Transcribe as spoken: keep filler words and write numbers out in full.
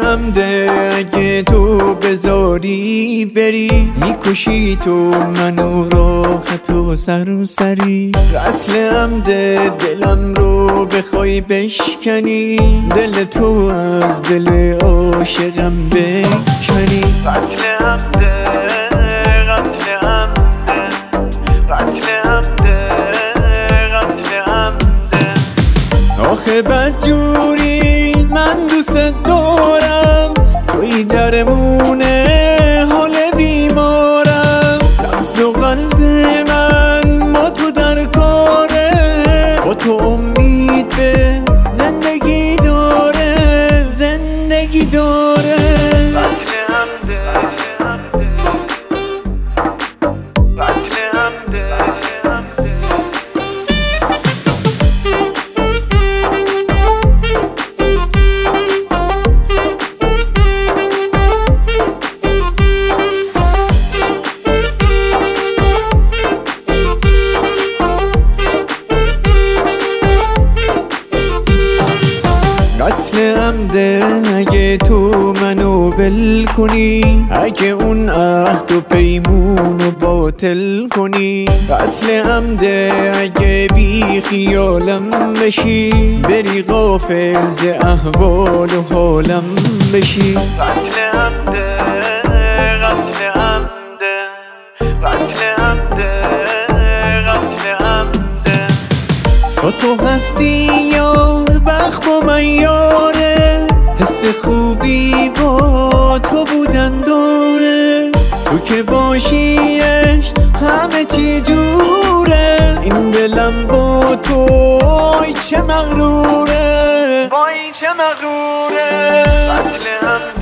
عمده اگه تو بذاری بری، میکشی تو منو راحت و سر سری. قتل عمده دلم رو بخوای بشکنی، دل تو از دل عاشقم بکنی. قتل عمده قتل عمده قتل عمده قتل عمده. آخه بدجوری من دوست دارم، توی درمونه حال بیمارم. لبز و قلب من ما تو در کاره، با تو امید به زندگی داره زندگی داره. قتل عمده قتل عمده قتل عمده اگه تو منو ول کنی، اگه اون عهد و پیمونو باطل کنی. قتل عمده اگه بی خیالم بشی، بری غافل ز احوال و حالم بشی. قتل عمده قتل عمده قتل عمده قتل عمده. با تو هستی یا بخت با من یاره، حس خوبی با تو بودن داره. تو که باشیش همه چی جوره، این دلم با تو وای چه مغروره وای چه مغروره. قتل عمده